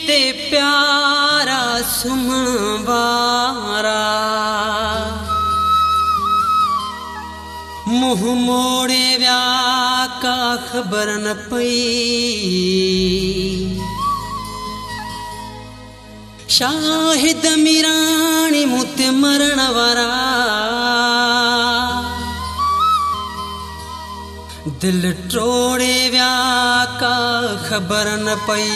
ते प्यारा सुमण वारा मुँह मोड़े व्या का ख़बर न पई शाहिद मीराणी मुते मरण वारा दिल टोड़े व्या का ख़बर न पई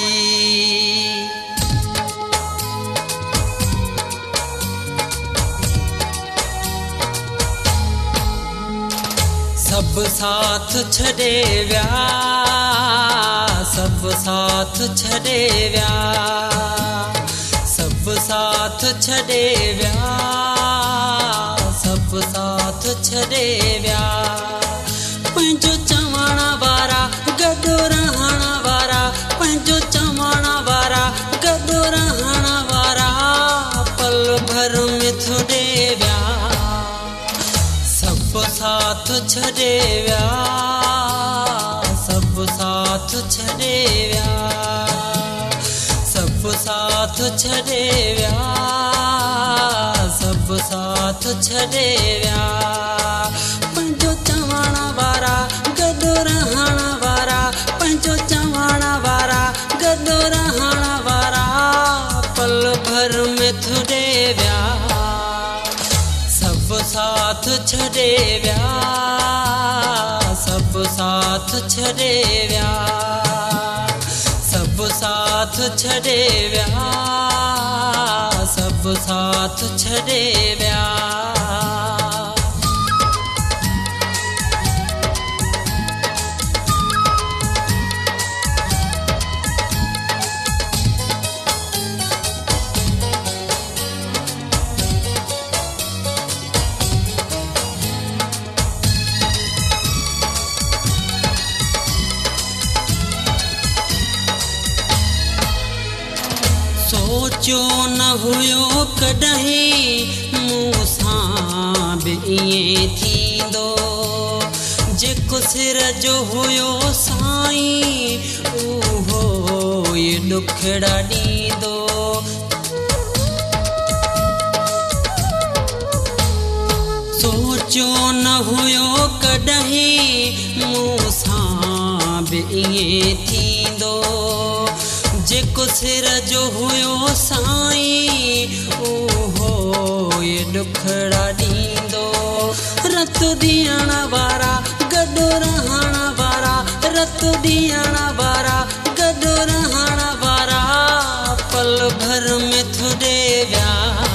सब साथ छड़े व्या सब साथ छड़े व्या सब साथ छड़े व्या सब साथ छड़े व्या पंहिंजो चवण वारा गॾु रहण वारा पंहिंजो चवण वारा गॾु रहण वारा पल भर में छॾे व्या सब साथ छड़े व्या सब साथ छड़े व्या सब साथ छड़े व्या सब साथ छड़े व्या पंहिंजो चवण वारा गॾु रहण वारा पंहिंजो चवण वारा गॾु रहण वारा पल भर में छॾे व्या सब साथ छड़े व्या सब साथ छड़े व्या सब साथ छड़े व्या सब साथ छड़े व्या सोचो न हुयो कॾहिं मूंसां बि ईअं थींदो जेको सिर जो हुयो साईं उहो ये ॾुखड़ा ॾींदो सोचो न हुयो कॾहिं मूंसां बि ईअं थींदो जेको सिर जो हुयो साईं उहो ये ॾुखड़ा ॾींदो रत ॾियण वारा गॾु रहण वारा रत ॾियण वारा गॾु रहण वारा पल भर में छॾे व्या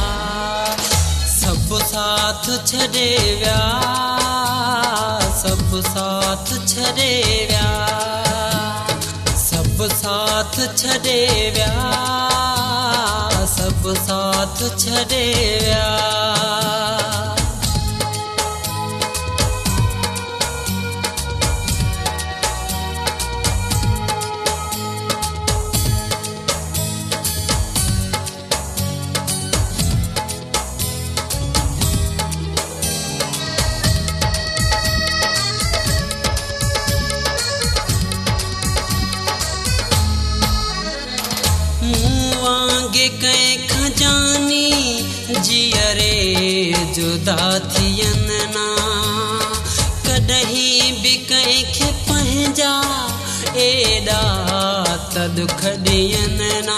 सब साथ छड़े व्या सब साथ छड़े व्या सब साथ छड़े व्या सब साथ छड़े व्या वांगे कंहिं खजानी जियरे जुदा थियनि ना कॾहिं बि कंहिंखे पंहिंजा एॾा त दुख ॾियनि ना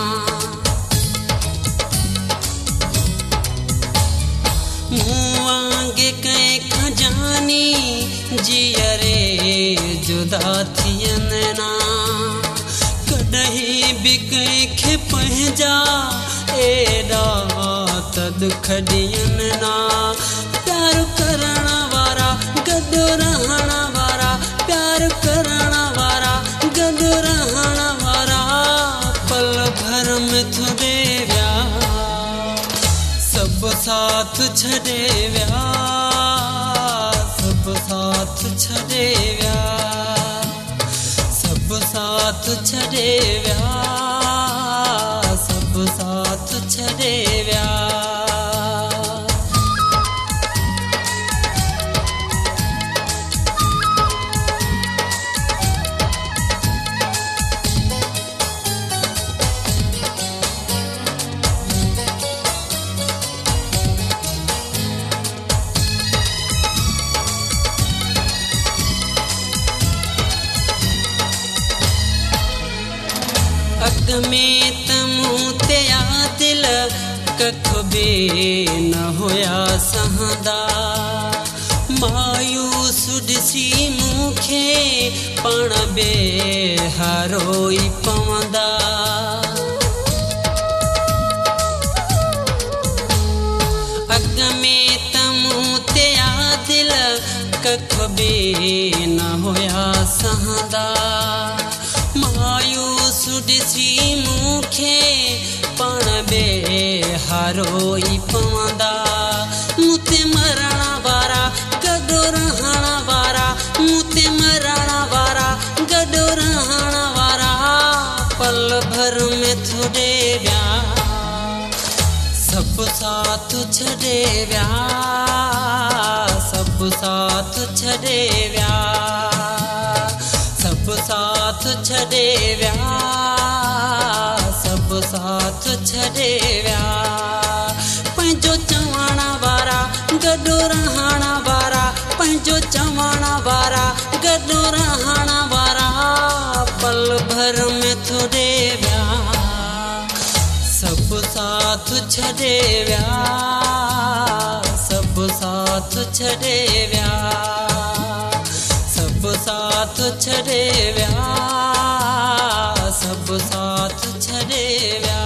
मूं वांगे कंहिं खजानी जियरे जुदा थियनि ना कॾहिं बि कंहिंखे पंहिंजा एॾा त दुख ॾियनि ना प्यार करण वारा गॾु रहण वारा प्यार करण वारा गॾु रहण वारा पल भर में छॾे व्या सब साथ छड़े व्या सब साथ छड़े व्या सब साथ छड़े व्या सब साथ छड़े व्या अग में तमूं ते दिल कख बे न होया सहंदा मायूस ॾिसी मूंखे पाण बे हारोई पवंदा अग में तमूं ते दिल कख बे न होया सहंदा मायूस ॾिसी मूंखे पाण बे हारोई पवंदा मूंते मरण वारा गॾो रहण वारा मूंते मरण वारा गॾो रहण वारा पल भर में थोड़े विया सब साथ छॾे विया सब साथ छॾे विया सब साथ छॾे विया सब साथ छॾे विया पंहिंजो चवण वारा गॾो रहण वारा पंहिंजो चवण वारा गॾो रहण वारा पल भर में थोड़े विया सब साथ छॾे विया सब साथ छॾे विया सब साथ छॾे विया सब साथ छॾे विया।